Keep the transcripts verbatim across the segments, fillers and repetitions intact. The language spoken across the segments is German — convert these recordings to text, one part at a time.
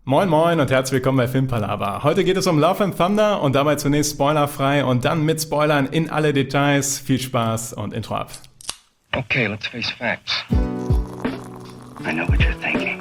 Moin Moin und herzlich willkommen bei Filmpalava. Heute geht es um Love and Thunder und dabei zunächst spoilerfrei und dann mit Spoilern in alle Details. Viel Spaß und Intro ab. Okay, let's face facts. I know what you're thinking.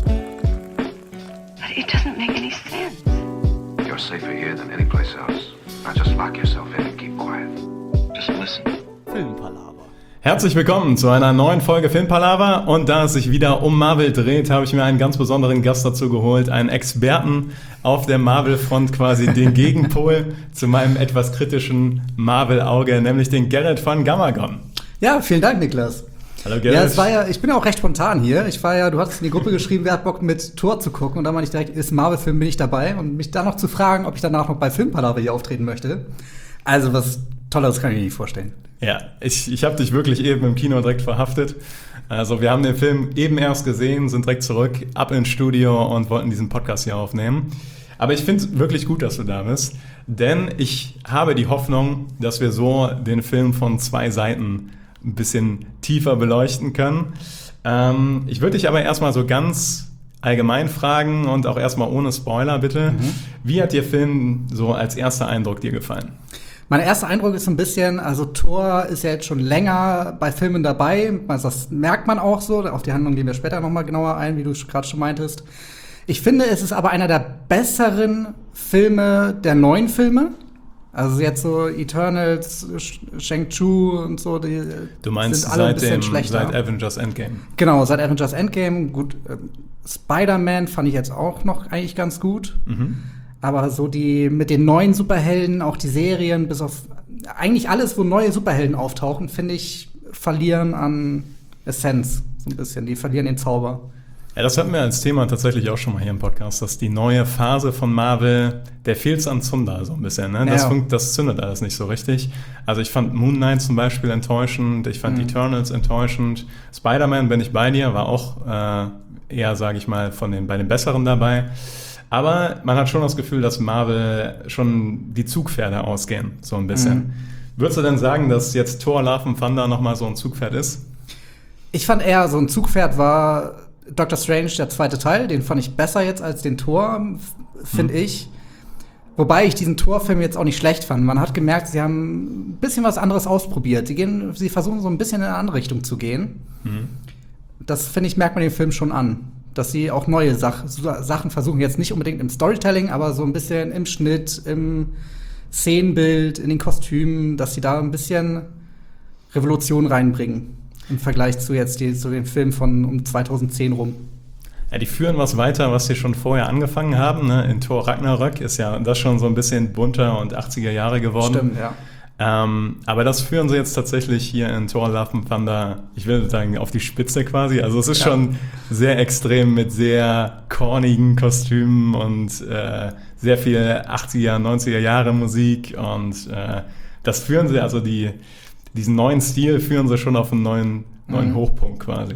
But it doesn't make any sense. You're safer here than any place else. Now just lock yourself in and keep quiet. Just listen. Filmpalava. Herzlich willkommen zu einer neuen Folge Filmpalava und da es sich wieder um Marvel dreht, habe ich mir einen ganz besonderen Gast dazu geholt, einen Experten auf der Marvel-Front, quasi den Gegenpol zu meinem etwas kritischen Marvel-Auge, nämlich den Gerrit von Gamagon. Ja, vielen Dank, Niklas. Hallo Gerrit. Ja, es war ja, ich bin ja auch recht spontan hier. Ich war ja, du hattest in die Gruppe geschrieben, wer hat Bock mit Thor zu gucken und dann meinte ich direkt, ist ein Marvel-Film, bin ich dabei und mich dann noch zu fragen, ob ich danach noch bei Filmpalava hier auftreten möchte. Also was Tolleres kann ich mir nicht vorstellen. Ja, ich, ich habe dich wirklich eben im Kino direkt verhaftet. Also wir haben den Film eben erst gesehen, sind direkt zurück, ab ins Studio und wollten diesen Podcast hier aufnehmen. Aber ich finde es wirklich gut, dass du da bist, denn ich habe die Hoffnung, dass wir so den Film von zwei Seiten ein bisschen tiefer beleuchten können. Ähm, ich würde dich aber erstmal so ganz allgemein fragen und auch erstmal ohne Spoiler bitte. Mhm. Wie hat der Film so als erster Eindruck dir gefallen? Mein erster Eindruck ist so ein bisschen, also Thor ist ja jetzt schon länger bei Filmen dabei. Also das merkt man auch so. Auf die Handlung gehen wir später noch mal genauer ein, wie du gerade schon meintest. Ich finde, es ist aber einer der besseren Filme der neuen Filme. Also jetzt so Eternals, Shang-Chi und so, die du meinst sind alle seit ein bisschen dem, schlechter. Seit Avengers Endgame. Genau, seit Avengers Endgame. Gut, äh, Spider-Man fand ich jetzt auch noch eigentlich ganz gut. Mhm. Aber so die mit den neuen Superhelden, auch die Serien, bis auf eigentlich alles, wo neue Superhelden auftauchen, finde ich, verlieren an Essenz so ein bisschen. Die verlieren den Zauber. Ja, das hatten wir als Thema tatsächlich auch schon mal hier im Podcast, dass die neue Phase von Marvel, der fehlt's an Zunder so ein bisschen. Ne? Das, ja. funkt, das zündet alles nicht so richtig. Also ich fand Moon Knight zum Beispiel enttäuschend, ich fand mhm. Eternals enttäuschend. Spider-Man, bin ich bei dir, war auch äh, eher, sage ich mal, von den, bei den Besseren dabei. Aber man hat schon das Gefühl, dass Marvel schon die Zugpferde ausgehen, so ein bisschen. Mhm. Würdest du denn sagen, dass jetzt Thor Love and Thunder nochmal so ein Zugpferd ist? Ich fand eher, so ein Zugpferd war Doctor Strange, der zweite Teil. Den fand ich besser jetzt als den Thor, finde mhm. ich. Wobei ich diesen Thor-Film jetzt auch nicht schlecht fand. Man hat gemerkt, sie haben ein bisschen was anderes ausprobiert. Sie, gehen, sie versuchen so ein bisschen in eine andere Richtung zu gehen. Mhm. Das, finde ich, merkt man den Film schon an. Dass sie auch neue Sach- Sachen versuchen, jetzt nicht unbedingt im Storytelling, aber so ein bisschen im Schnitt, im Szenenbild, in den Kostümen, dass sie da ein bisschen Revolution reinbringen im Vergleich zu jetzt die, zu den Filmen von um zweitausendzehn rum. Ja, die führen was weiter, was sie schon vorher angefangen haben. Ne? In Thor Ragnarök ist ja das schon so ein bisschen bunter und achtziger Jahre geworden. Stimmt, ja. Ähm, aber das führen sie jetzt tatsächlich hier in Thor Love and Thunder, ich will sagen, auf die Spitze quasi. Also es ist ja. schon sehr extrem mit sehr cornigen Kostümen und äh, sehr viel achtziger, neunziger Jahre Musik. Und äh, das führen sie, also die, diesen neuen Stil führen sie schon auf einen neuen, neuen mhm. Hochpunkt quasi.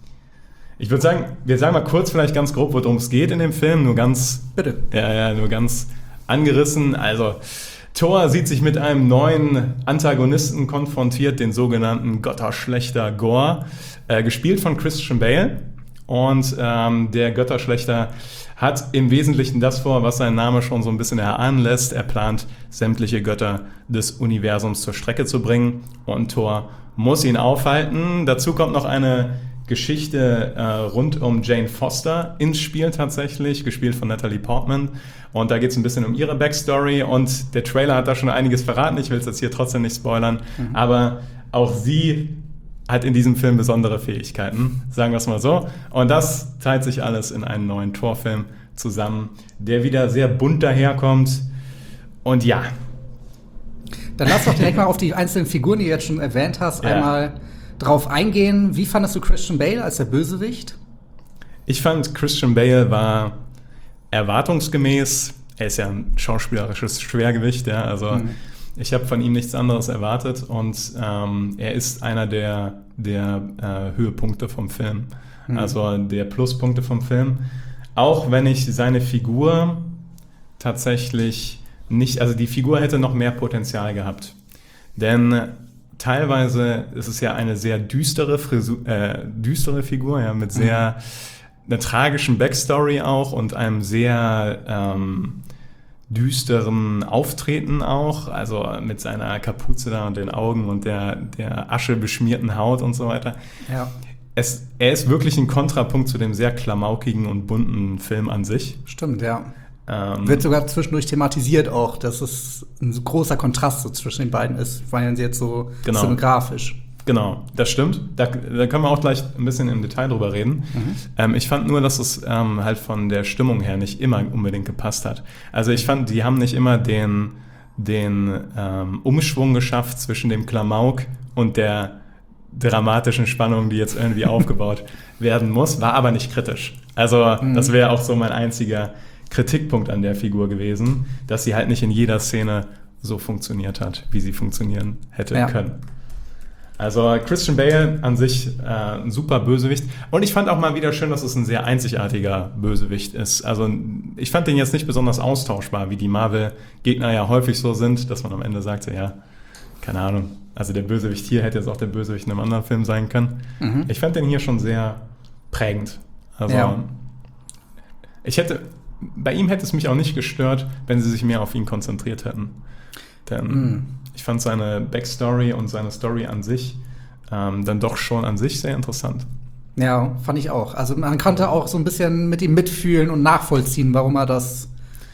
Ich würde sagen, wir sagen mal kurz vielleicht ganz grob, worum es geht in dem Film. Nur ganz, Bitte. Ja, ja, nur ganz angerissen. Also Thor sieht sich mit einem neuen Antagonisten konfrontiert, den sogenannten Götterschlechter Gorr, äh, gespielt von Christian Bale. Und ähm, der Götterschlechter hat im Wesentlichen das vor, was sein Name schon so ein bisschen erahnen lässt. Er plant, sämtliche Götter des Universums zur Strecke zu bringen. Und Thor muss ihn aufhalten. Dazu kommt noch eine Geschichte äh, rund um Jane Foster ins Spiel tatsächlich, gespielt von Natalie Portman. Und da geht es ein bisschen um ihre Backstory und der Trailer hat da schon einiges verraten. Ich will es jetzt hier trotzdem nicht spoilern, mhm. aber auch sie hat in diesem Film besondere Fähigkeiten, sagen wir es mal so. Und das teilt sich alles in einen neuen Thor-Film zusammen, der wieder sehr bunt daherkommt. Und ja. Dann lass doch direkt mal auf die einzelnen Figuren, die du jetzt schon erwähnt hast, ja. einmal drauf eingehen. Wie fandest du Christian Bale als der Bösewicht? Ich fand, Christian Bale war erwartungsgemäß, er ist ja ein schauspielerisches Schwergewicht, ja, also mhm. ich habe von ihm nichts anderes erwartet und ähm, er ist einer der, der äh, Höhepunkte vom Film, mhm. also der Pluspunkte vom Film. Auch wenn ich seine Figur tatsächlich nicht, also die Figur hätte noch mehr Potenzial gehabt, denn teilweise ist es ja eine sehr düstere, Frisur, äh, düstere Figur, ja, mit sehr, einer tragischen Backstory auch und einem sehr ähm, düsteren Auftreten auch, also mit seiner Kapuze da und den Augen und der, der aschebeschmierten Haut und so weiter. Ja. Es, er ist wirklich ein Kontrapunkt zu dem sehr klamaukigen und bunten Film an sich. Stimmt, ja. Ähm, Wird sogar zwischendurch thematisiert auch, dass es ein so großer Kontrast so zwischen den beiden ist, weil sie jetzt so Genau. scenografisch. Genau, das stimmt. Da, da können wir auch gleich ein bisschen im Detail drüber reden. Mhm. Ähm, ich fand nur, dass es ähm, halt von der Stimmung her nicht immer unbedingt gepasst hat. Also ich fand, die haben nicht immer den, den ähm, Umschwung geschafft zwischen dem Klamauk und der dramatischen Spannung, die jetzt irgendwie aufgebaut werden muss, war aber nicht kritisch. Also mhm. das wäre auch so mein einziger Kritikpunkt an der Figur gewesen, dass sie halt nicht in jeder Szene so funktioniert hat, wie sie funktionieren hätte ja. können. Also Christian Bale an sich äh, ein super Bösewicht. Und ich fand auch mal wieder schön, dass es ein sehr einzigartiger Bösewicht ist. Also ich fand den jetzt nicht besonders austauschbar, wie die Marvel-Gegner ja häufig so sind, dass man am Ende sagt, so, ja, keine Ahnung, also der Bösewicht hier hätte jetzt auch der Bösewicht in einem anderen Film sein können. Mhm. Ich fand den hier schon sehr prägend. Also ja. ich hätte, bei ihm hätte es mich auch nicht gestört, wenn sie sich mehr auf ihn konzentriert hätten. Denn mhm. ich fand seine Backstory und seine Story an sich ähm, dann doch schon an sich sehr interessant. Ja, fand ich auch. Also man konnte auch so ein bisschen mit ihm mitfühlen und nachvollziehen, warum er das...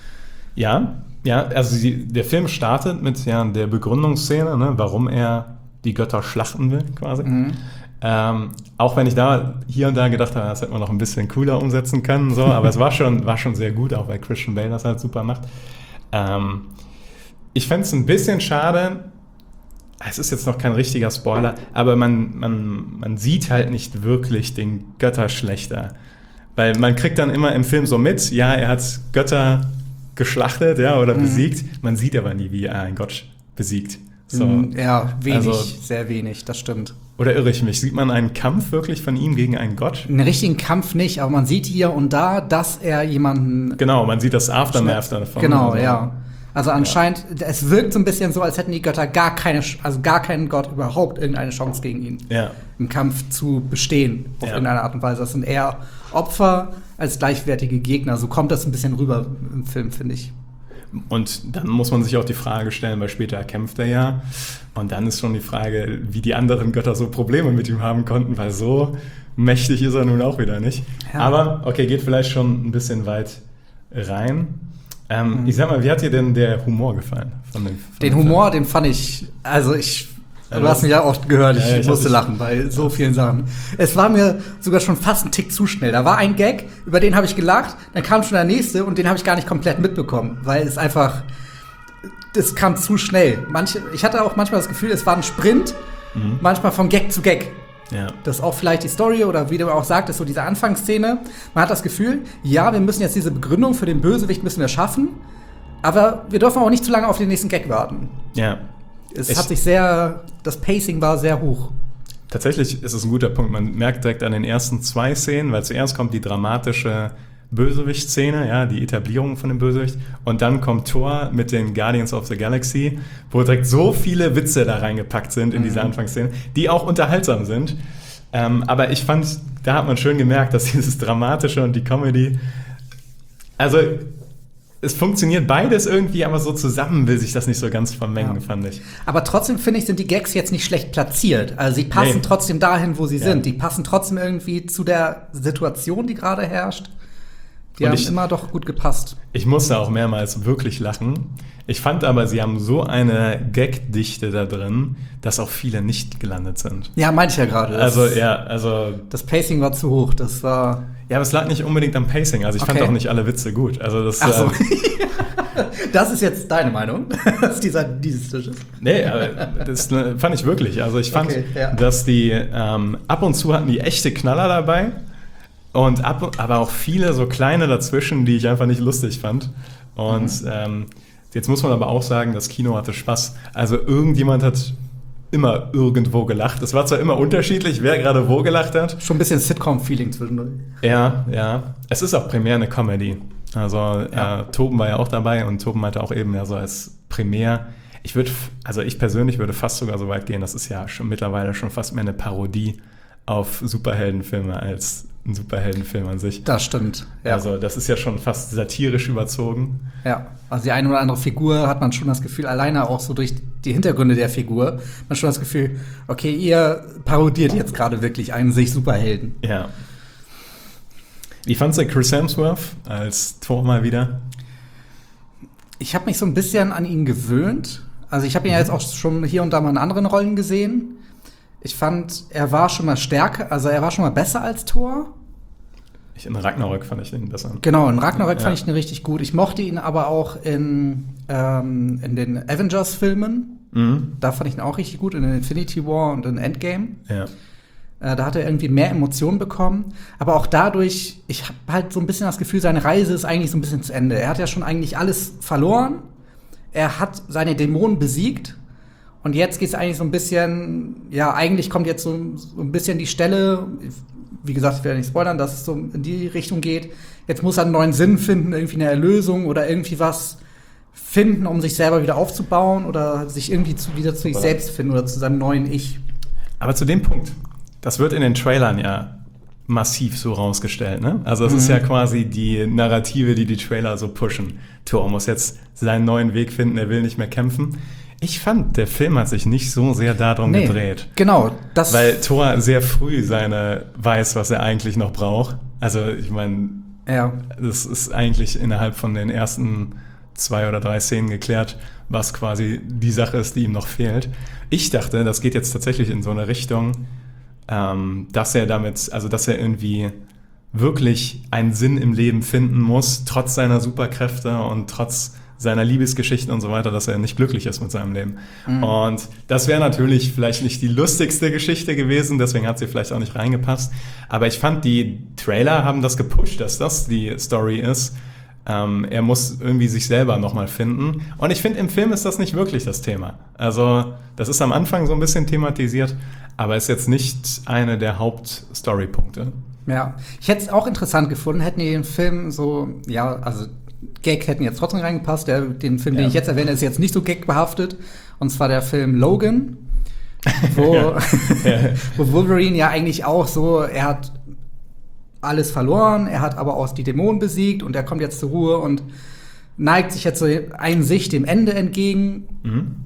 Ja, ja, also die, der Film startet mit ja, der Begründungsszene, ne, warum er die Götter schlachten will, quasi. Mhm. Ähm, auch wenn ich da hier und da gedacht habe, das hätte man noch ein bisschen cooler umsetzen können, so, aber es war schon, war schon sehr gut, auch weil Christian Bale das halt super macht. Ähm, ich fände es ein bisschen schade, es ist jetzt noch kein richtiger Spoiler, aber man, man, man sieht halt nicht wirklich den Götterschlechter. Weil man kriegt dann immer im Film so mit, ja, er hat Götter geschlachtet, ja, oder mhm. besiegt. Man sieht aber nie, wie er einen Gott besiegt. So. Ja, wenig, also, sehr wenig, das stimmt. Oder irre ich mich? Sieht man einen Kampf wirklich von ihm gegen einen Gott? Einen richtigen Kampf nicht, aber man sieht hier und da, dass er jemanden... Genau, man sieht das Aftermath davon. Genau, also, ja. Also anscheinend, ja. es wirkt so ein bisschen so, als hätten die Götter gar keine, also gar keinen Gott überhaupt irgendeine Chance gegen ihn. Ja. Im Kampf zu bestehen, auf ja. irgendeine Art und Weise. Das sind eher Opfer als gleichwertige Gegner. So kommt das ein bisschen rüber im Film, finde ich. Und dann muss man sich auch die Frage stellen, weil später kämpft er ja. Und dann ist schon die Frage, wie die anderen Götter so Probleme mit ihm haben konnten, weil so mächtig ist er nun auch wieder nicht. Ja. Aber, okay, geht vielleicht schon ein bisschen weit rein. Ähm, mhm. Ich sag mal, wie hat dir denn der Humor gefallen? Von dem, von den Humor, Film? Den fand ich, also ich, ja, du hast mich ja auch gehört, ich, ja, ich musste lachen bei so vielen Sachen. Es war mir sogar schon fast ein Tick zu schnell. Da war ein Gag, über den habe ich gelacht, dann kam schon der nächste und den habe ich gar nicht komplett mitbekommen, weil es einfach, das kam zu schnell. Manche, ich hatte auch manchmal das Gefühl, es war ein Sprint, mhm. manchmal von Gag zu Gag. Ja. Das ist auch vielleicht die Story oder wie du auch sagtest, so diese Anfangsszene. Man hat das Gefühl, ja, wir müssen jetzt diese Begründung für den Bösewicht müssen wir schaffen, aber wir dürfen auch nicht zu lange auf den nächsten Gag warten. Ja. Es ich, hat sich sehr, das Pacing war sehr hoch. Tatsächlich ist es ein guter Punkt. Man merkt direkt an den ersten zwei Szenen, weil zuerst kommt die dramatische Bösewicht-Szene, ja, die Etablierung von dem Bösewicht. Und dann kommt Thor mit den Guardians of the Galaxy, wo direkt so viele Witze da reingepackt sind in mhm. diese Anfangsszene, die auch unterhaltsam sind. Ähm, aber ich fand, da hat man schön gemerkt, dass dieses Dramatische und die Comedy, also es funktioniert beides irgendwie, aber so zusammen will sich das nicht so ganz vermengen, ja. fand ich. Aber trotzdem, finde ich, sind die Gags jetzt nicht schlecht platziert. Also sie passen nee. trotzdem dahin, wo sie ja. sind. Die passen trotzdem irgendwie zu der Situation, die gerade herrscht. Die und haben ich, immer doch gut gepasst. Ich musste auch mehrmals wirklich lachen. Ich fand aber, sie haben so eine Gagdichte da drin, dass auch viele nicht gelandet sind. Ja, meinte ich ja gerade. Also, ja, also... Das Pacing war zu hoch, das war... Ja, aber es lag nicht unbedingt am Pacing. Also ich okay. fand auch nicht alle Witze gut. Also das, Ach so. äh, das ist jetzt deine Meinung, dass dieser, dieses Tisch ist? Nee, aber das fand ich wirklich. Also ich fand, okay, ja. dass die... Ähm, ab und zu hatten die echte Knaller dabei. Und ab, aber auch viele so kleine dazwischen, die ich einfach nicht lustig fand. Und mhm. ähm, jetzt muss man aber auch sagen, das Kino hatte Spaß. Also irgendjemand hat immer irgendwo gelacht. Es war zwar immer unterschiedlich, wer gerade wo gelacht hat. Schon ein bisschen Sitcom-Feeling zwischendurch. Ja, ja. Es ist auch primär eine Comedy. Also ja. äh, Toben war ja auch dabei und Toben meinte auch eben ja so als primär. Ich würde, also ich persönlich würde fast sogar so weit gehen, das ist ja schon mittlerweile schon fast mehr eine Parodie auf Superheldenfilme als ein Superheldenfilm an sich. Das stimmt. Ja. Also das ist ja schon fast satirisch überzogen. Ja, also die eine oder andere Figur hat man schon das Gefühl, alleine auch so durch die Hintergründe der Figur, man schon das Gefühl, okay, ihr parodiert jetzt gerade wirklich einen sich Superhelden. Ja. Wie fandst du Chris Hemsworth als Thor mal wieder? Ich habe mich so ein bisschen an ihn gewöhnt. Also ich habe ihn ja jetzt auch schon hier und da mal in anderen Rollen gesehen. Ich fand, er war schon mal stärker, also er war schon mal besser als Thor. Ich, in Ragnarök fand ich den besser. Genau, in Ragnarök ja. fand ich ihn richtig gut. Ich mochte ihn aber auch in, ähm, in den Avengers-Filmen. Mhm. Da fand ich ihn auch richtig gut, in Infinity War und in Endgame. Ja. Äh, da hat er irgendwie mehr Emotionen bekommen. Aber auch dadurch, ich habe halt so ein bisschen das Gefühl, seine Reise ist eigentlich so ein bisschen zu Ende. Er hat ja schon eigentlich alles verloren. Er hat seine Dämonen besiegt. Und jetzt geht es eigentlich so ein bisschen, ja, eigentlich kommt jetzt so, so ein bisschen die Stelle, wie gesagt, ich werde nicht spoilern, dass es so in die Richtung geht. Jetzt muss er einen neuen Sinn finden, irgendwie eine Erlösung oder irgendwie was finden, um sich selber wieder aufzubauen oder sich irgendwie zu, wieder zu sich selbst finden oder zu seinem neuen Ich. Aber zu dem Punkt, das wird in den Trailern ja massiv so rausgestellt, ne? Also das mhm. ist ja quasi die Narrative, die die Trailer so pushen. Thor muss jetzt seinen neuen Weg finden, er will nicht mehr kämpfen. Ich fand, der Film hat sich nicht so sehr darum nee, gedreht. Genau. Das weil Thor sehr früh seine weiß, was er eigentlich noch braucht. Also ich meine, ja. das ist eigentlich innerhalb von den ersten zwei oder drei Szenen geklärt, was quasi die Sache ist, die ihm noch fehlt. Ich dachte, das geht jetzt tatsächlich in so eine Richtung, ähm, dass er damit, also dass er irgendwie wirklich einen Sinn im Leben finden muss, trotz seiner Superkräfte und trotz seiner Liebesgeschichten und so weiter, dass er nicht glücklich ist mit seinem Leben. Mhm. Und das wäre natürlich vielleicht nicht die lustigste Geschichte gewesen, deswegen hat sie vielleicht auch nicht reingepasst. Aber ich fand, die Trailer haben das gepusht, dass das die Story ist. Ähm, er muss irgendwie sich selber nochmal finden. Und ich finde, im Film ist das nicht wirklich das Thema. Also, das ist am Anfang so ein bisschen thematisiert, aber ist jetzt nicht eine der Hauptstorypunkte. Ja, ich hätte es auch interessant gefunden, hätten die den Film so, ja, also Gag hätten jetzt trotzdem reingepasst. Der, den Film, ja. den ich jetzt erwähne, ist jetzt nicht so gagbehaftet. Und zwar der Film Logan, wo, ja. wo Wolverine ja eigentlich auch so, er hat alles verloren, er hat aber auch die Dämonen besiegt und er kommt jetzt zur Ruhe und neigt sich jetzt so ein sich dem Ende entgegen. Mhm.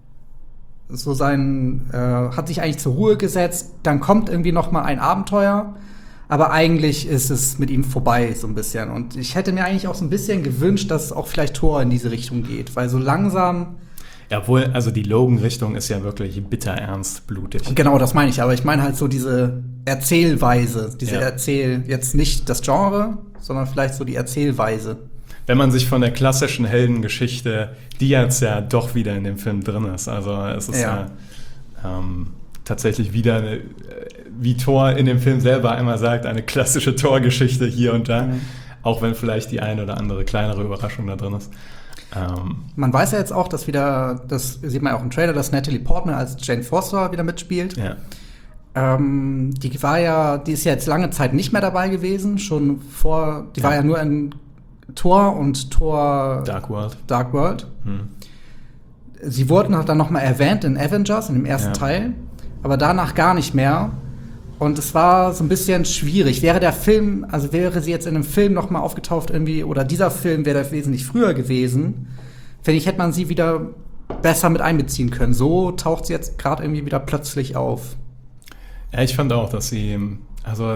So sein, äh, hat sich eigentlich zur Ruhe gesetzt. Dann kommt irgendwie noch mal ein Abenteuer. Aber eigentlich ist es mit ihm vorbei, so ein bisschen. Und ich hätte mir eigentlich auch so ein bisschen gewünscht, dass auch vielleicht Thor in diese Richtung geht. Weil so langsam. Ja, obwohl, also die Logan-Richtung ist ja wirklich bitter ernst, blutig. Genau, das meine ich. Aber ich meine halt so diese Erzählweise. Diese ja. Erzähl, jetzt nicht das Genre, sondern vielleicht so die Erzählweise. Wenn man sich von der klassischen Heldengeschichte, die jetzt ja doch wieder in dem Film drin ist. Also es ist ja, ja ähm, tatsächlich wieder eine, wie Thor in dem Film selber einmal sagt, eine klassische Thor-Geschichte hier und da, mhm. auch wenn vielleicht die eine oder andere kleinere Überraschung da drin ist. Ähm Man weiß ja jetzt auch, dass wieder, das sieht man ja auch im Trailer, dass Natalie Portman als Jane Foster wieder mitspielt. Ja. Ähm, die war ja, die ist ja jetzt lange Zeit nicht mehr dabei gewesen, schon vor, die ja. war ja nur in Thor und Thor Dark World. Dark World. Hm. Sie wurden dann noch mal erwähnt in Avengers, in dem ersten ja. Teil, aber danach gar nicht mehr. Und es war so ein bisschen schwierig. Wäre der Film, also wäre sie jetzt in einem Film noch mal aufgetaucht irgendwie, oder dieser Film wäre da wesentlich früher gewesen, finde ich, hätte man sie wieder besser mit einbeziehen können. So taucht sie jetzt gerade irgendwie wieder plötzlich auf. Ja, ich fand auch, dass sie, also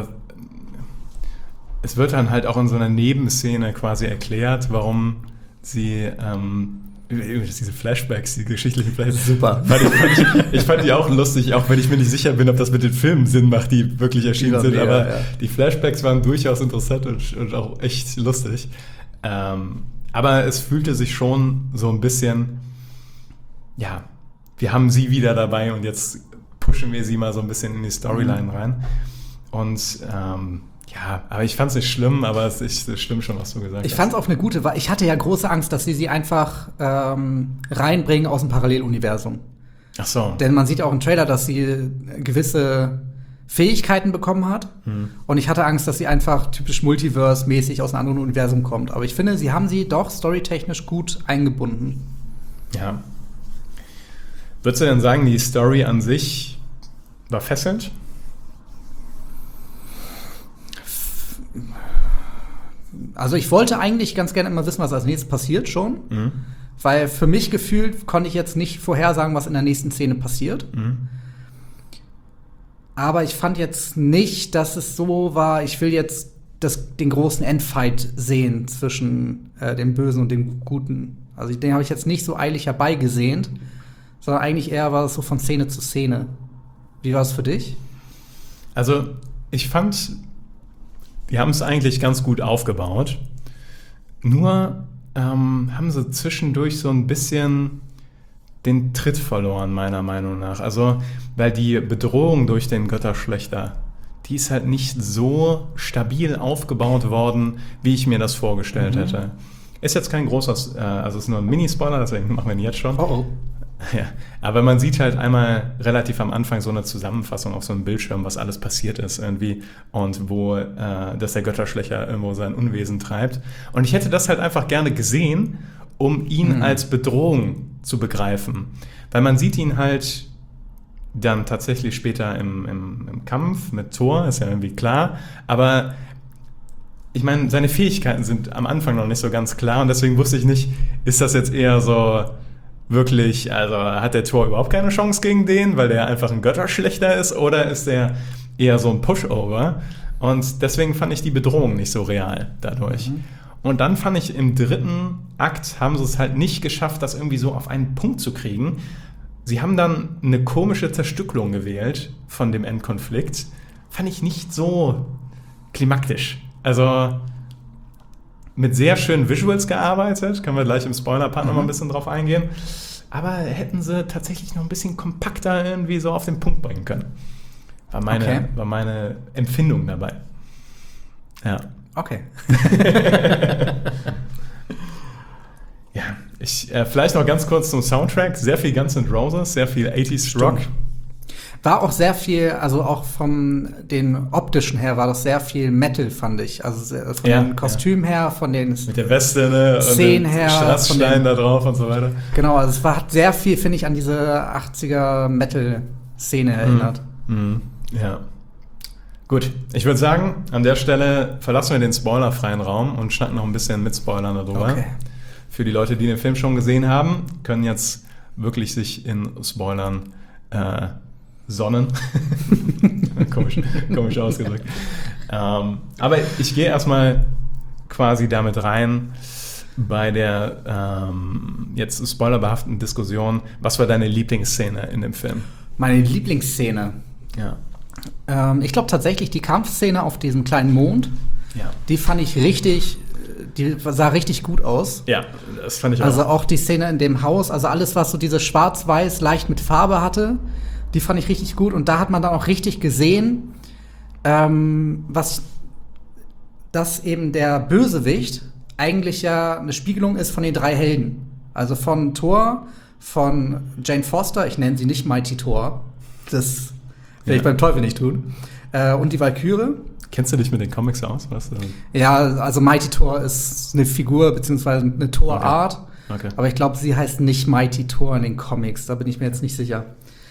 es wird dann halt auch in so einer Nebenszene quasi erklärt, warum sie ähm, diese Flashbacks, die geschichtlichen Flashbacks. Super. Fand ich, fand ich, ich fand die auch lustig, auch wenn ich mir nicht sicher bin, ob das mit den Filmen Sinn macht, die wirklich erschienen sind. Mega, aber ja. die Flashbacks waren durchaus interessant und, und auch echt lustig. Ähm, aber es fühlte sich schon so ein bisschen, ja, wir haben sie wieder dabei und jetzt pushen wir sie mal so ein bisschen in die Storyline mhm. rein. Und ähm, ja, aber ich fand es nicht schlimm, aber es, ich, es stimmt schon, was du gesagt hast. Ich fand es auch eine gute, weil ich hatte ja große Angst, dass sie sie einfach ähm, reinbringen aus dem Paralleluniversum. Ach so. Denn man sieht auch im Trailer, dass sie gewisse Fähigkeiten bekommen hat. Hm. Und ich hatte Angst, dass sie einfach typisch Multiverse-mäßig aus einem anderen Universum kommt. Aber ich finde, sie haben sie doch storytechnisch gut eingebunden. Ja. Würdest du denn sagen, die Story an sich war fesselnd? Also ich wollte eigentlich ganz gerne immer wissen, was als nächstes passiert schon. Mhm. Weil für mich gefühlt konnte ich jetzt nicht vorhersagen, was in der nächsten Szene passiert. Mhm. Aber ich fand jetzt nicht, dass es so war, ich will jetzt das, den großen Endfight sehen zwischen äh, dem Bösen und dem Guten. Also den habe ich jetzt nicht so eilig herbeigesehnt, sondern eigentlich eher war es so von Szene zu Szene. Wie war es für dich? Also ich fand, die haben es eigentlich ganz gut aufgebaut. Nur ähm, haben sie zwischendurch so ein bisschen den Tritt verloren, meiner Meinung nach. Also, weil die Bedrohung durch den Götterschlechter, die ist halt nicht so stabil aufgebaut worden, wie ich mir das vorgestellt mhm. hätte. Ist jetzt kein großer, äh, also ist nur ein Mini-Spoiler, deswegen machen wir ihn jetzt schon. Oh oh. Ja, aber man sieht halt einmal relativ am Anfang so eine Zusammenfassung auf so einem Bildschirm, was alles passiert ist irgendwie und wo, äh, dass der Götterschlechter irgendwo sein Unwesen treibt. Und ich hätte das halt einfach gerne gesehen, um ihn mhm. als Bedrohung zu begreifen. Weil man sieht ihn halt dann tatsächlich später im, im, im Kampf mit Thor, ist ja irgendwie klar, aber ich meine, seine Fähigkeiten sind am Anfang noch nicht so ganz klar und deswegen wusste ich nicht, ist das jetzt eher so wirklich, also hat der Thor überhaupt keine Chance gegen den, weil der einfach ein Götterschlechter ist, oder ist der eher so ein Pushover? Und deswegen fand ich die Bedrohung nicht so real dadurch. Mhm. Und dann fand ich, im dritten Akt haben sie es halt nicht geschafft, das irgendwie so auf einen Punkt zu kriegen. Sie haben dann eine komische Zerstückelung gewählt von dem Endkonflikt. Fand ich nicht so klimaktisch. Also mit sehr schönen Visuals gearbeitet, können wir gleich im Spoiler-Part mhm. noch mal ein bisschen drauf eingehen. Aber hätten sie tatsächlich noch ein bisschen kompakter irgendwie so auf den Punkt bringen können. War meine, okay. war meine Empfindung dabei. Ja. Okay. Ja, ich, äh, vielleicht noch ganz kurz zum Soundtrack. Sehr viel Guns N' Roses, sehr viel achtziger Rock. War auch sehr viel, also auch vom den optischen her war das sehr viel Metal, fand ich. Also von ja, den Kostümen ja. her, von den mit der Weste, ne, Szenen und her, Strassstein da drauf und so weiter. Genau, also es war, hat sehr viel, finde ich, an diese achtziger Metal-Szene erinnert. Mhm. Mhm. Ja. Gut, ich würde sagen, an der Stelle verlassen wir den spoilerfreien Raum und schnacken noch ein bisschen mit Spoilern darüber. Okay. Für die Leute, die den Film schon gesehen haben, können jetzt wirklich sich in Spoilern äh, sonnen. komisch, komisch ausgedrückt. ähm, aber ich gehe erstmal quasi damit rein bei der ähm, jetzt spoilerbehafteten Diskussion. Was war deine Lieblingsszene in dem Film? Meine Lieblingsszene? Ja. Ähm, ich glaube tatsächlich die Kampfszene auf diesem kleinen Mond. Ja. Die fand ich richtig, die sah richtig gut aus. Ja, das fand ich auch. Also auch die Szene in dem Haus, also alles, was so diese schwarz-weiß leicht mit Farbe hatte, die fand ich richtig gut. Und da hat man dann auch richtig gesehen, ähm, was, dass eben der Bösewicht eigentlich ja eine Spiegelung ist von den drei Helden. Also von Thor, von Jane Foster, ich nenne sie nicht Mighty Thor, das will ja. ich beim Teufel nicht tun, äh, und die Valkyrie. Kennst du dich mit den Comics aus? Was? Ja, also Mighty Thor ist eine Figur, beziehungsweise eine Thor-Art. Okay. Okay. Aber ich glaube, sie heißt nicht Mighty Thor in den Comics, da bin ich mir jetzt nicht sicher.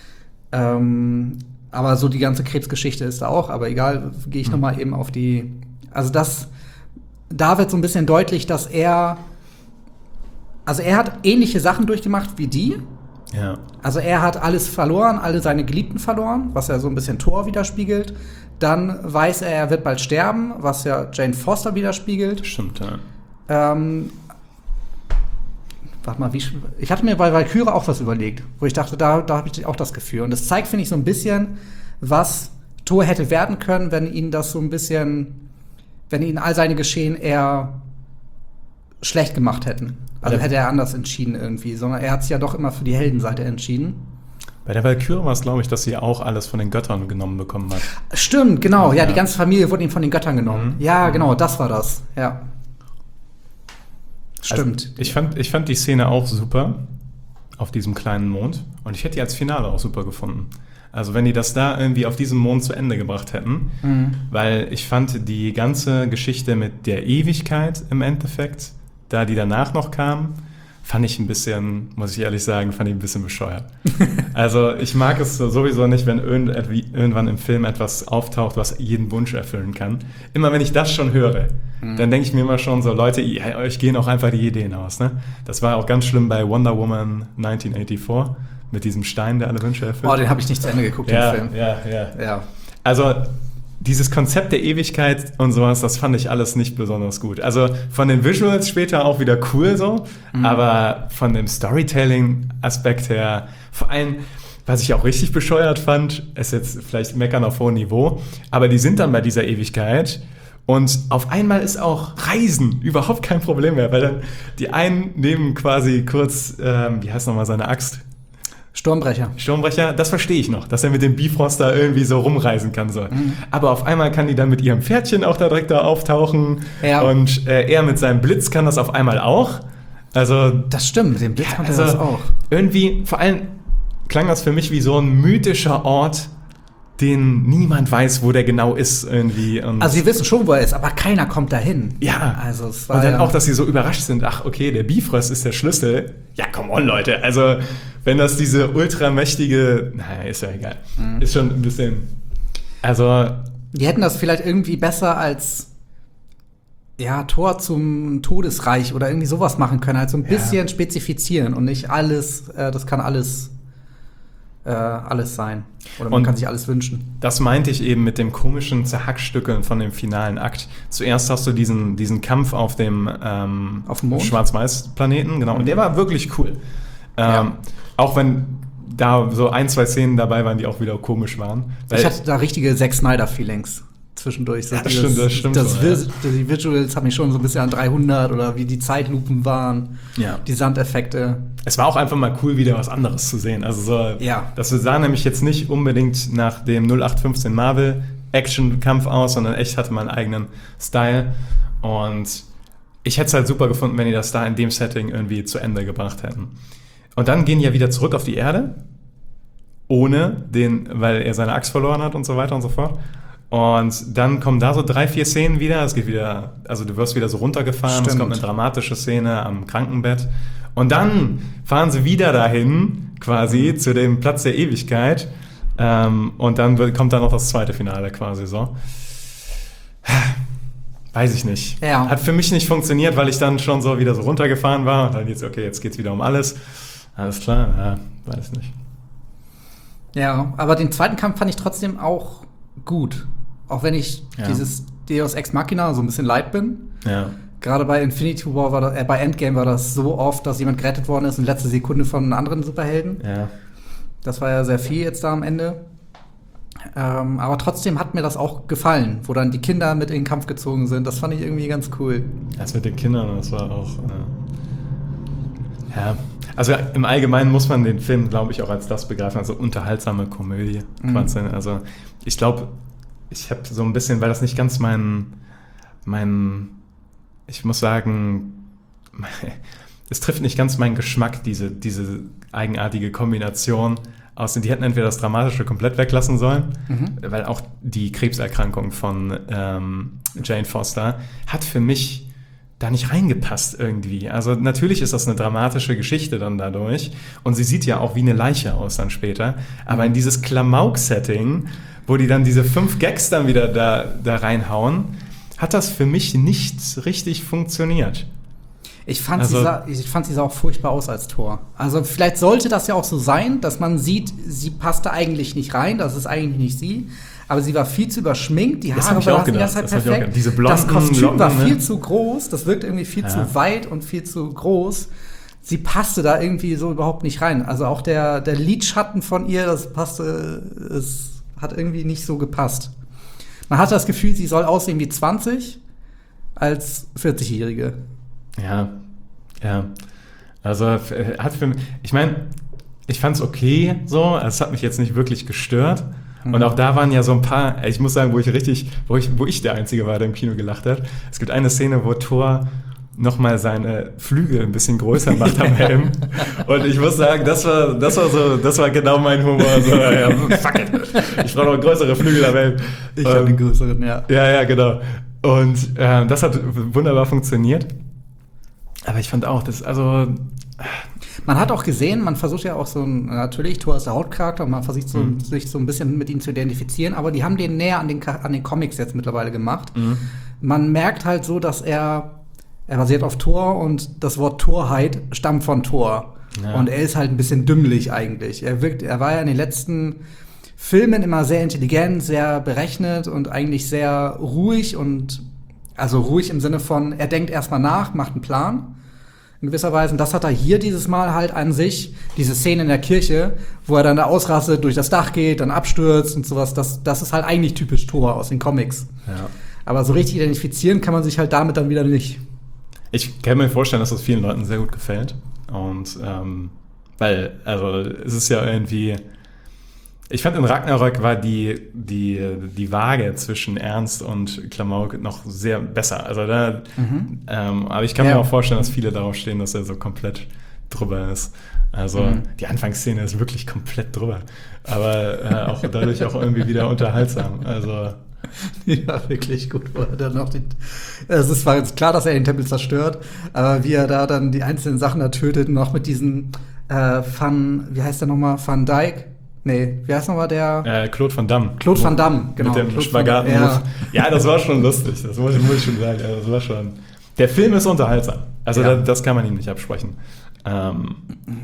Ähm, aber so die ganze Krebsgeschichte ist da auch, aber egal, gehe ich hm. noch mal eben auf die, also das, da wird so ein bisschen deutlich, dass er, also er hat ähnliche Sachen durchgemacht wie die. Ja. Also er hat alles verloren, alle seine Geliebten verloren, was ja so ein bisschen Thor widerspiegelt. Dann weiß er, er wird bald sterben, was ja Jane Foster widerspiegelt. Stimmt, ja. Ähm, warte mal, wie, ich hatte mir bei Valkyrie auch was überlegt, wo ich dachte, da, da habe ich auch das Gefühl. Und das zeigt, finde ich, so ein bisschen, was Thor hätte werden können, wenn ihn das so ein bisschen, wenn ihn all seine Geschehen eher schlecht gemacht hätten. Also hätte er anders entschieden irgendwie, sondern er hat sich ja doch immer für die Heldenseite entschieden. Bei der Valkyrie war es, glaube ich, dass sie auch alles von den Göttern genommen bekommen hat. Stimmt, genau. Ja, ja. Die ganze Familie wurde ihm von den Göttern genommen. Mhm. Ja, genau, das war das. Ja. Stimmt. Also ich fand, ich fand die Szene auch super auf diesem kleinen Mond. Und ich hätte die als Finale auch super gefunden. Also wenn die das da irgendwie auf diesem Mond zu Ende gebracht hätten. Mhm. Weil ich fand die ganze Geschichte mit der Ewigkeit im Endeffekt, da die danach noch kam, fand ich ein bisschen, muss ich ehrlich sagen, fand ich ein bisschen bescheuert. Also ich mag es sowieso nicht, wenn irgendwann im Film etwas auftaucht, was jeden Wunsch erfüllen kann. Immer wenn ich das schon höre, mhm. dann denke ich mir immer schon so, Leute, ihr, euch gehen auch einfach die Ideen aus. Ne? Das war auch ganz schlimm bei Wonder Woman neunzehnhundertvierundachtzig mit diesem Stein, der alle Wünsche erfüllt. Oh, den habe ich nicht zu Ende geguckt, ja, den Film. Ja, ja, ja. Also dieses Konzept der Ewigkeit und sowas, das fand ich alles nicht besonders gut. Also von den Visuals später auch wieder cool so, mhm. aber von dem Storytelling-Aspekt her, vor allem, was ich auch richtig bescheuert fand, ist jetzt vielleicht meckern auf hohem Niveau, aber die sind dann bei dieser Ewigkeit und auf einmal ist auch Reisen überhaupt kein Problem mehr, weil dann die einen nehmen quasi kurz, ähm, wie heißt nochmal seine Axt? Sturmbrecher. Sturmbrecher, das verstehe ich noch, dass er mit dem Bifrost da irgendwie so rumreisen kann. So. Mhm. Aber auf einmal kann die dann mit ihrem Pferdchen auch da direkt da auftauchen. Ja. Und äh, er mit seinem Blitz kann das auf einmal auch. Also das stimmt, mit dem Blitz ja, kann er also das auch. Irgendwie, vor allem klang das für mich wie so ein mythischer Ort, den niemand weiß, wo der genau ist irgendwie. Und also sie wissen schon, wo er ist, aber keiner kommt dahin. Ja, also es war und dann ja auch, dass sie so überrascht sind, ach okay, der Bifrost ist der Schlüssel. Ja, come on, Leute, also wenn das diese ultramächtige, naja, ist ja egal, mhm. ist schon ein bisschen, also die hätten das vielleicht irgendwie besser als ja, Tor zum Todesreich oder irgendwie sowas machen können, halt so ein bisschen ja. spezifizieren und nicht alles, äh, das kann alles Äh, alles sein. Oder man und kann sich alles wünschen. Das meinte ich eben mit dem komischen Zerhackstückeln von dem finalen Akt. Zuerst hast du diesen, diesen Kampf auf dem, ähm, auf dem Mond? Schwarz-Weiß-Planeten, genau. Und der war wirklich cool. Ähm, ja. Auch wenn da so ein, zwei Szenen dabei waren, die auch wieder komisch waren. Ich hatte da richtige Zack Snyder-Feelings zwischendurch. So ja, das dieses, stimmt, das stimmt. Das so, Vis- ja. Die Visuals haben mich schon so ein bisschen an dreihundert oder wie die Zeitlupen waren, ja. die Sandeffekte. Es war auch einfach mal cool, wieder was anderes zu sehen. Also so, ja. das sah nämlich jetzt nicht unbedingt nach dem null acht fünfzehn Marvel Action-Kampf aus, sondern echt hatte man einen eigenen Style. Und ich hätte es halt super gefunden, wenn die das da in dem Setting irgendwie zu Ende gebracht hätten. Und dann gehen die ja wieder zurück auf die Erde, ohne den, weil er seine Axt verloren hat und so weiter und so fort. Und dann kommen da so drei, vier Szenen wieder. Es geht wieder, also du wirst wieder so runtergefahren. Stimmt. Es kommt eine dramatische Szene am Krankenbett. Und dann fahren sie wieder dahin, quasi, zu dem Platz der Ewigkeit. Ähm, und dann wird, kommt dann noch das zweite Finale quasi so. Weiß ich nicht. Ja. Hat für mich nicht funktioniert, weil ich dann schon so wieder so runtergefahren war. Und dann jetzt, okay, jetzt geht's wieder um alles. Alles klar, ja, weiß nicht. Ja, aber den zweiten Kampf fand ich trotzdem auch gut. Auch wenn ich ja. dieses Deus Ex Machina so ein bisschen leid bin. Ja. Gerade bei Infinity War war das, äh, bei Endgame war das so oft, dass jemand gerettet worden ist in letzter Sekunde von einem anderen Superhelden. Ja. Das war ja sehr viel jetzt da am Ende. Ähm, aber trotzdem hat mir das auch gefallen, wo dann die Kinder mit in den Kampf gezogen sind. Das fand ich irgendwie ganz cool. Das mit den Kindern, das war auch äh, ja. Also im Allgemeinen muss man den Film, glaube ich, auch als das begreifen, also unterhaltsame Komödie. Mhm. Also ich glaube, ich habe so ein bisschen, weil das nicht ganz mein, mein, ich muss sagen, es trifft nicht ganz meinen Geschmack, diese, diese eigenartige Kombination aus, die hätten entweder das Dramatische komplett weglassen sollen, mhm. weil auch die Krebserkrankung von ähm, Jane Foster hat für mich da nicht reingepasst irgendwie. Also natürlich ist das eine dramatische Geschichte dann dadurch und sie sieht ja auch wie eine Leiche aus dann später, aber in dieses Klamauk-Setting, wo die dann diese fünf Gags dann wieder da, da reinhauen, hat das für mich nicht richtig funktioniert. Ich fand, also, sie sah, ich fand, sie sah auch furchtbar aus als Tor. Also vielleicht sollte das ja auch so sein, dass man sieht, sie passte eigentlich nicht rein, das ist eigentlich nicht sie. Aber sie war viel zu überschminkt, die Haare waren die ganze Zeit perfekt. Diese blonden das Kostüm Locken, war viel ne? zu groß, das wirkte irgendwie viel ja. zu weit und viel zu groß. Sie passte da irgendwie so überhaupt nicht rein. Also auch der, der Lidschatten von ihr, das passte, es hat irgendwie nicht so gepasst. Man hatte das Gefühl, sie soll aussehen wie zwanzig als vierzigjährige. Ja, ja. Also hat für mich, ich meine, ich fand's okay so, es hat mich jetzt nicht wirklich gestört. Und auch da waren ja so ein paar, ich muss sagen, wo ich richtig, wo ich, wo ich der Einzige war, der im Kino gelacht hat. Es gibt eine Szene, wo Thor nochmal seine Flügel ein bisschen größer macht am Helm. Und ich muss sagen, das war, das war so, das war genau mein Humor. So, ja, fuck it. Ich brauche noch größere Flügel am Helm. Ich habe den größeren, ja. Ja, ja, genau. Und äh, das hat wunderbar funktioniert. Aber ich fand auch, das, also man hat auch gesehen, man versucht ja auch so ein, natürlich, Thor ist der Hauptcharakter und man versucht so, mhm. sich so ein bisschen mit ihm zu identifizieren, aber die haben den näher an den, an den Comics jetzt mittlerweile gemacht. Mhm. man merkt halt so, dass er, er basiert auf Thor und das Wort Torheit stammt von Thor. Ja. Und er ist halt ein bisschen dümmlich eigentlich. Er wirkt, er war ja in den letzten Filmen immer sehr intelligent, sehr berechnet und eigentlich sehr ruhig und also ruhig im Sinne von, er denkt erstmal nach, macht einen Plan in gewisser Weise. Und das hat er hier dieses Mal halt an sich, diese Szene in der Kirche, wo er dann da ausrastet, durch das Dach geht, dann abstürzt und sowas. Das, das ist halt eigentlich typisch Thor aus den Comics. Ja. Aber so richtig identifizieren kann man sich halt damit dann wieder nicht. Ich kann mir vorstellen, dass das vielen Leuten sehr gut gefällt. Und ähm, weil, also es ist ja irgendwie, ich fand in Ragnarök war die, die, die Waage zwischen Ernst und Klamauk noch sehr besser. Also da, mhm. ähm, aber ich kann ja. mir auch vorstellen, dass viele darauf stehen, dass er so komplett drüber ist. Also mhm. die Anfangsszene ist wirklich komplett drüber. Aber äh, auch dadurch auch irgendwie wieder unterhaltsam. Also ja, wirklich gut. Wo er dann noch die, es ist zwar jetzt klar, dass er den Tempel zerstört, aber wie er da dann die einzelnen Sachen da tötet, noch mit diesem äh, Van, wie heißt der nochmal? Van Dijk? Nee, wie heißt nochmal der? Äh, Claude Van Damme. Claude Van Damme, genau. Mit dem Claude Spagaten. Ja. ja, das war schon lustig. Das muss, muss ich schon sagen. Ja, das war schon. Der Film ist unterhaltsam. Also ja. das, das kann man ihm nicht absprechen. Ähm,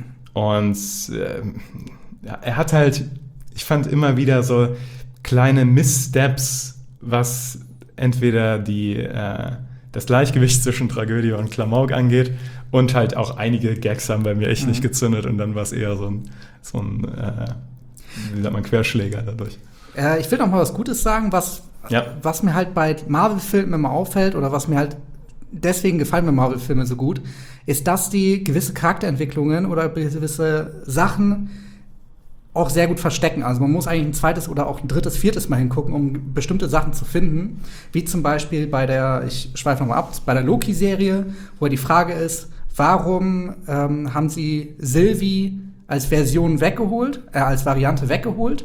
und äh, ja, er hat halt, ich fand immer wieder so kleine Misssteps, was entweder die, äh, das Gleichgewicht zwischen Tragödie und Klamauk angeht und halt auch einige Gags haben bei mir echt mhm. nicht gezündet und dann war es eher so ein, so ein äh, wie sagt man, Querschläger dadurch. Äh, ich will noch mal was Gutes sagen, was, ja. was mir halt bei Marvel-Filmen immer auffällt oder was mir halt deswegen gefallen mir Marvel-Filme so gut, ist, dass die gewisse Charakterentwicklungen oder gewisse Sachen auch sehr gut verstecken. Also man muss eigentlich ein zweites oder auch ein drittes, viertes Mal hingucken, um bestimmte Sachen zu finden. Wie zum Beispiel bei der, ich schweife nochmal ab, bei der Loki-Serie, wo die Frage ist, warum ähm, haben sie Sylvie als Version weggeholt, äh, als Variante weggeholt?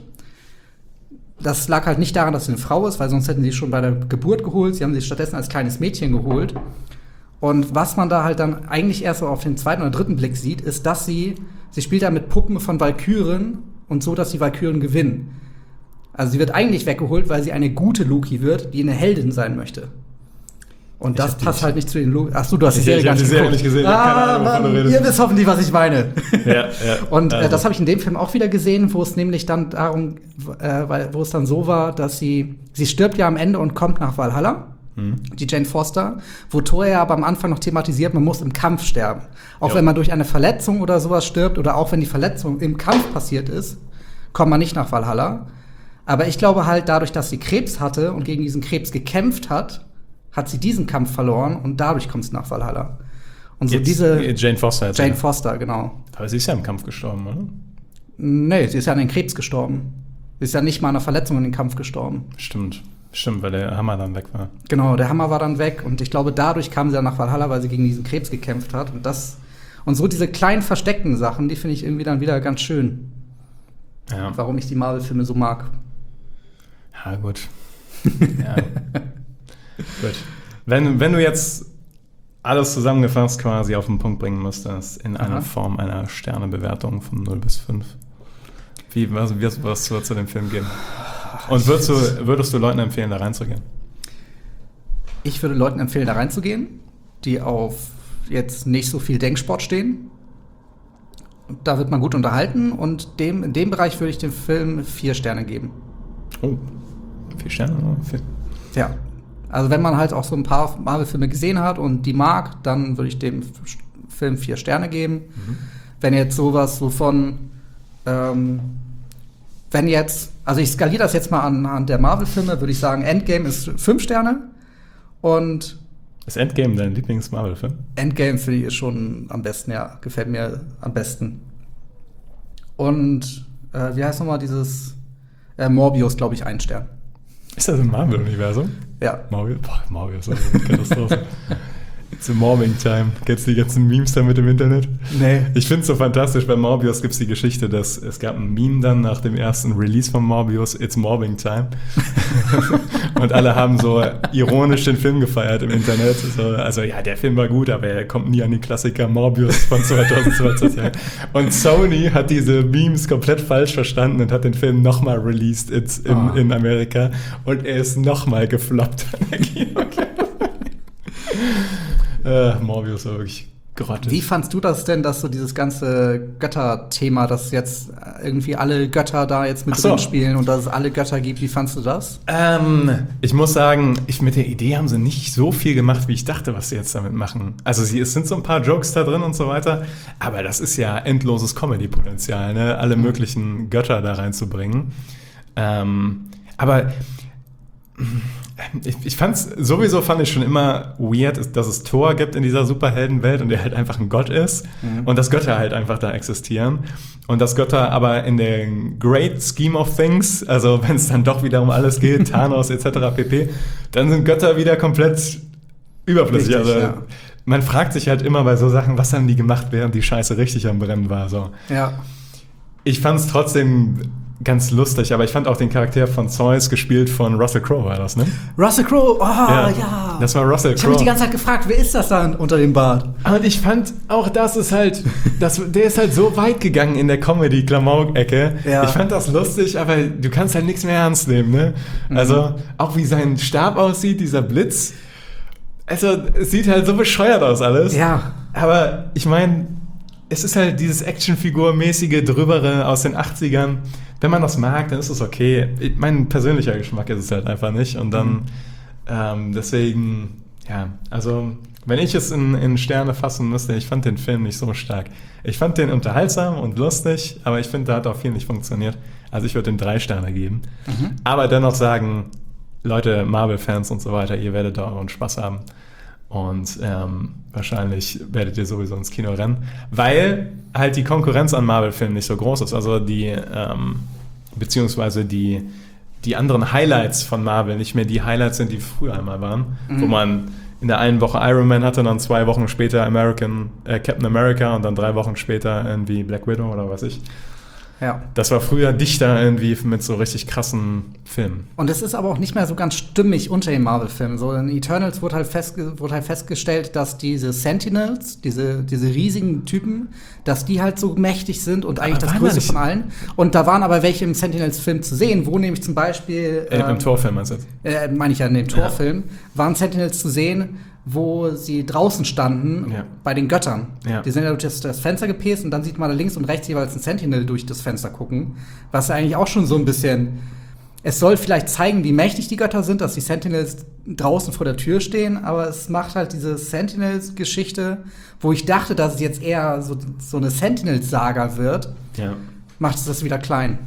Das lag halt nicht daran, dass sie eine Frau ist, weil sonst hätten sie schon bei der Geburt geholt. Sie haben sie stattdessen als kleines Mädchen geholt. Und was man da halt dann eigentlich erst so auf den zweiten oder dritten Blick sieht, ist, dass sie, sie spielt da mit Puppen von Valkyren und so, dass die Valkyren gewinnen. Also sie wird eigentlich weggeholt, weil sie eine gute Loki wird, die eine Heldin sein möchte. Und das passt halt nicht zu den Loki. Ach so, du hast die Serie gar nicht geguckt. Ich habe die Serie nicht gesehen. Ah, Mann, keine Ahnung, ihr wisst hoffentlich, was ich meine. Ja, ja. Und äh, also. das habe ich in dem Film auch wieder gesehen, wo es nämlich dann darum, äh, weil, wo es dann so war, dass sie, sie stirbt ja am Ende und kommt nach Valhalla. Die Jane Foster, wo Thor ja aber am Anfang noch thematisiert, man muss im Kampf sterben. Auch ja. wenn man durch eine Verletzung oder sowas stirbt oder auch wenn die Verletzung im Kampf passiert ist, kommt man nicht nach Valhalla. Aber ich glaube halt, dadurch, dass sie Krebs hatte und gegen diesen Krebs gekämpft hat, hat sie diesen Kampf verloren und dadurch kommt sie nach Valhalla. Und so Jetzt, diese Jane Foster. Jane ja. Foster, genau. Aber sie ist ja im Kampf gestorben, oder? Nee, sie ist ja an den Krebs gestorben. Sie ist ja nicht mal an einer Verletzung in den Kampf gestorben. Stimmt. Stimmt, weil der Hammer dann weg war. Genau, der Hammer war dann weg und ich glaube, dadurch kam sie dann nach Valhalla, weil sie gegen diesen Krebs gekämpft hat. Und das und so diese kleinen versteckten Sachen, die finde ich irgendwie dann wieder ganz schön. Ja. Warum ich die Marvel-Filme so mag. Ja, gut. ja. Gut. Wenn, wenn du jetzt alles zusammengefasst quasi auf den Punkt bringen müsstest, in einer Aha. Form einer Sternebewertung von null bis fünf, wie, was, was, was würdest du dem Film geben? Und würdest du, würdest du Leuten empfehlen, da reinzugehen? Ich würde Leuten empfehlen, da reinzugehen, die auf jetzt nicht so viel Denksport stehen. Da wird man gut unterhalten und dem, in dem Bereich würde ich dem Film vier Sterne geben. Oh, vier Sterne? Oder? Vier. Ja, also wenn man halt auch so ein paar Marvel-Filme gesehen hat und die mag, dann würde ich dem Film vier Sterne geben. Mhm. Wenn jetzt sowas so von ähm, wenn jetzt, also ich skaliere das jetzt mal anhand der Marvel-Filme, würde ich sagen, Endgame ist fünf Sterne und ist Endgame dein Lieblings-Marvel-Film? Endgame finde ich ist schon am besten, ja, gefällt mir am besten. Und äh, wie heißt nochmal dieses äh, Morbius, glaube ich, ein Stern. Ist das im Marvel-Universum? Ja. Morbius, boah, Morbius ist eine Katastrophe. It's a Mobbing Time. Kennst du die ganzen Memes da mit im Internet? Nee. Ich finde es so fantastisch, bei Morbius gibt es die Geschichte, dass es gab ein Meme dann nach dem ersten Release von Morbius, It's Mobbing Time. Und alle haben so ironisch den Film gefeiert im Internet. So, also ja, der Film war gut, aber er kommt nie an die Klassiker Morbius von zwanzig zwanzig. Und Sony hat diese Memes komplett falsch verstanden und hat den Film nochmal released in, in, Oh. in Amerika. Und er ist nochmal gefloppt an der Kinokasse. Äh, Morbius war wirklich grottig. Wie fandst du das denn, dass so dieses ganze Götter-Thema, dass jetzt irgendwie alle Götter da jetzt mit Ach so. drin spielen und dass es alle Götter gibt, wie fandst du das? Ähm, ich muss sagen, ich, mit der Idee haben sie nicht so viel gemacht, wie ich dachte, was sie jetzt damit machen. Also sie, es sind so ein paar Jokes da drin und so weiter, aber das ist ja endloses Comedy-Potenzial, ne? Alle möglichen Götter da reinzubringen. Ähm, aber ich, ich fand's, sowieso fand ich schon immer weird, dass es Thor gibt in dieser Superheldenwelt und der halt einfach ein Gott ist mhm. und dass Götter halt einfach da existieren und dass Götter aber in der Great Scheme of Things, also wenn es dann doch wieder um alles geht, Thanos et cetera pp., dann sind Götter wieder komplett überflüssig. Richtig, also ja. man fragt sich halt immer bei so Sachen, was haben die gemacht, während die Scheiße richtig am Brennen war. So. Ja. Ich fand's trotzdem ganz lustig, aber ich fand auch den Charakter von Zeus, gespielt von Russell Crowe, war das, ne? Russell Crowe, oh ja. ja. Das war Russell Ich habe mich Crowe. die ganze Zeit gefragt, wer ist das dann unter dem Bart? Und ich fand auch, das ist halt, das, der ist halt so weit gegangen in der Comedy-Klamauk-Ecke. Ja. Ich fand das lustig, aber du kannst halt nichts mehr ernst nehmen, ne? Mhm. Also, auch wie sein Stab aussieht, dieser Blitz. Also, es sieht halt so bescheuert aus alles. Ja. Aber ich meine, es ist halt dieses Actionfigur-mäßige Drübere aus den achtzigern. Wenn man das mag, dann ist es okay. Ich- Mein persönlicher Geschmack ist es halt einfach nicht. Und dann, Mhm. ähm, deswegen, ja, also, wenn ich es in, in Sterne fassen müsste, ich fand den Film nicht so stark. Ich fand den unterhaltsam und lustig, aber ich finde, da hat auch viel nicht funktioniert. Also, ich würde dem drei Sterne geben. Mhm. Aber dennoch sagen, Leute, Marvel-Fans und so weiter, ihr werdet da euren Spaß haben. Und ähm, wahrscheinlich werdet ihr sowieso ins Kino rennen, weil halt die Konkurrenz an Marvel-Filmen nicht so groß ist. Also die, ähm, beziehungsweise die, die anderen Highlights von Marvel nicht mehr die Highlights sind, die früher einmal waren, Mhm. wo man in der einen Woche Iron Man hatte, dann zwei Wochen später American, äh, Captain America und dann drei Wochen später irgendwie Black Widow oder was ich. Ja. Das war früher dichter irgendwie mit so richtig krassen Filmen. Und es ist aber auch nicht mehr so ganz stimmig unter den Marvel-Filmen. So in Eternals wurde halt, festge wurde halt festgestellt, dass diese Sentinels, diese, diese riesigen Typen, dass die halt so mächtig sind und eigentlich Aber das waren Größte da nicht- von allen. Und da waren aber welche im Sentinels-Film zu sehen, wo nämlich zum Beispiel Äh, ähm, Im Torfilm meinst du jetzt? äh, meine ich ja in dem Torfilm, waren Sentinels zu sehen, wo sie draußen standen Ja. bei den Göttern. Ja. Die sind ja durch das, das Fenster gepäst und dann sieht man da links und rechts jeweils ein Sentinel durch das Fenster gucken, was ja eigentlich auch schon so ein bisschen, es soll vielleicht zeigen, wie mächtig die Götter sind, dass die Sentinels draußen vor der Tür stehen, aber es macht halt diese Sentinels-Geschichte, wo ich dachte, dass es jetzt eher so, so eine Sentinels-Saga wird, Ja. macht es das wieder klein.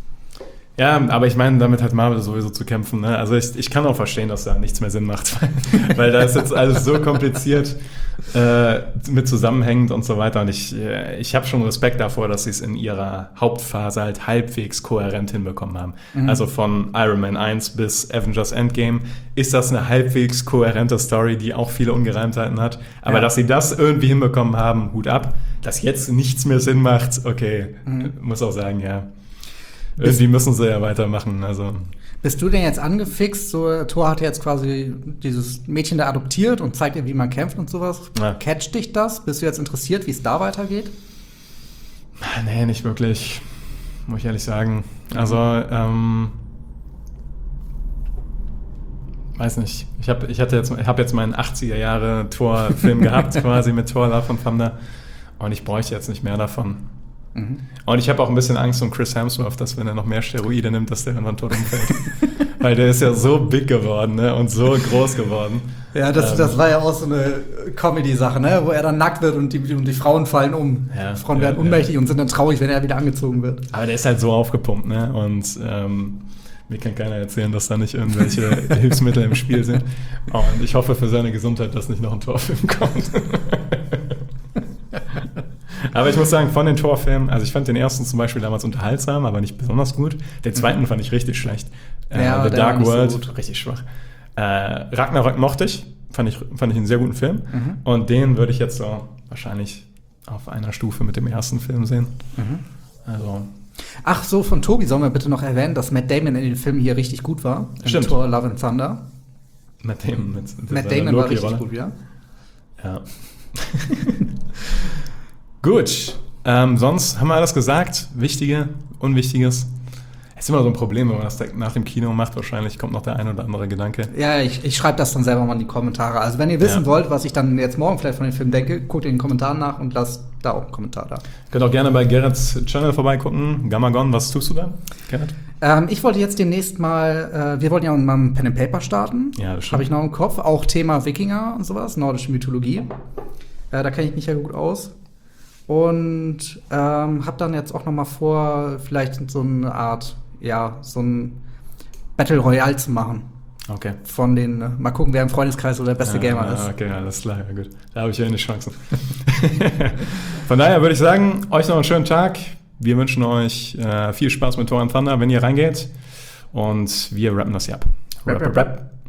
Ja, aber ich meine, damit hat Marvel sowieso zu kämpfen. Ne? Also ich, ich kann auch verstehen, dass da nichts mehr Sinn macht, weil, weil da ist jetzt alles so kompliziert äh, mit zusammenhängend und so weiter. Und ich, äh, ich habe schon Respekt davor, dass sie es in ihrer Hauptphase halt halbwegs kohärent hinbekommen haben. Mhm. Also von Iron Man eins bis Avengers Endgame ist das eine halbwegs kohärente Story, die auch viele Ungereimtheiten hat. Aber Ja. dass sie das irgendwie hinbekommen haben, Hut ab. Dass jetzt nichts mehr Sinn macht, okay, Mhm. muss auch sagen, ja. Irgendwie müssen sie ja weitermachen. Also. Bist du denn jetzt angefixt? So, Thor hat jetzt quasi dieses Mädchen da adoptiert und zeigt ihr, wie man kämpft und sowas. Ja. Catcht dich das? Bist du jetzt interessiert, wie es da weitergeht? Nee, nicht wirklich, muss ich ehrlich sagen. Also, ähm, weiß nicht. Ich habe ich hatte jetzt, ich hab jetzt meinen achtziger Jahre Thor-Film gehabt, quasi mit Thor Love and Thunder. Und ich bräuchte jetzt nicht mehr davon. Mhm. Und ich habe auch ein bisschen Angst um Chris Hemsworth, dass wenn er noch mehr Steroide nimmt, dass der irgendwann tot umfällt. Weil der ist ja so big geworden, ne? Und so groß geworden. Ja, das, Ähm. das war ja auch so eine Comedy-Sache, ne? Wo er dann nackt wird und die, und die Frauen fallen um. Ja, Frauen ja, werden ja. ohnmächtig und sind dann traurig, wenn er wieder angezogen wird. Aber der ist halt so aufgepumpt, ne? Und ähm, mir kann keiner erzählen, dass da nicht irgendwelche Hilfsmittel im Spiel sind. Und ich hoffe für seine Gesundheit, dass nicht noch ein Torfilm kommt. Aber ich muss sagen, von den Torfilmen, also ich fand den ersten zum Beispiel damals unterhaltsam, aber nicht besonders gut. Den zweiten fand ich richtig schlecht. Äh, Ja, The der war Dark nicht so World, gut. richtig schwach. Äh, Ragnarök mochte ich. fand ich, fand ich einen sehr guten Film. Mhm. Und den würde ich jetzt so wahrscheinlich auf einer Stufe mit dem ersten Film sehen. Mhm. Also. Ach so, von Tobi sollen wir bitte noch erwähnen, dass Matt Damon in den Film hier richtig gut war. Im Stimmt. Thor Love and Thunder. Matt Damon mit, mit Matt seiner Damon war richtig Loki-Rolle. gut, ja. Ja. Gut. Ähm, sonst haben wir alles gesagt. Wichtige, Unwichtiges. Ist immer so ein Problem, wenn man das nach dem Kino macht. Wahrscheinlich kommt noch der ein oder andere Gedanke. Ja, ich, ich schreibe das dann selber mal in die Kommentare. Also wenn ihr wissen Ja. wollt, was ich dann jetzt morgen vielleicht von dem Film denke, guckt in den Kommentaren nach und lasst da auch einen Kommentar da. Könnt auch gerne bei Gerrits Channel vorbeigucken. Gamagon, was tust du da, Gerrit? Ähm, ich wollte jetzt demnächst mal, äh, wir wollten ja mal ein Pen and Paper starten. Ja, das stimmt. Habe ich noch im Kopf. Auch Thema Wikinger und sowas, nordische Mythologie. Äh, da kenne ich mich ja gut aus. Und ähm, habe dann jetzt auch noch mal vor, vielleicht so eine Art, ja, so ein Battle Royale zu machen. Okay. Von den, äh, mal gucken, wer im Freundeskreis so der beste Ja, Gamer ja, ist. Okay, alles klar, ja, gut. Da habe ich ja eine Chance. Von daher würde ich sagen, euch noch einen schönen Tag. Wir wünschen euch äh, viel Spaß mit Thor and Thunder, wenn ihr reingeht. Und wir rappen das hier ab. Rap, rap, rap.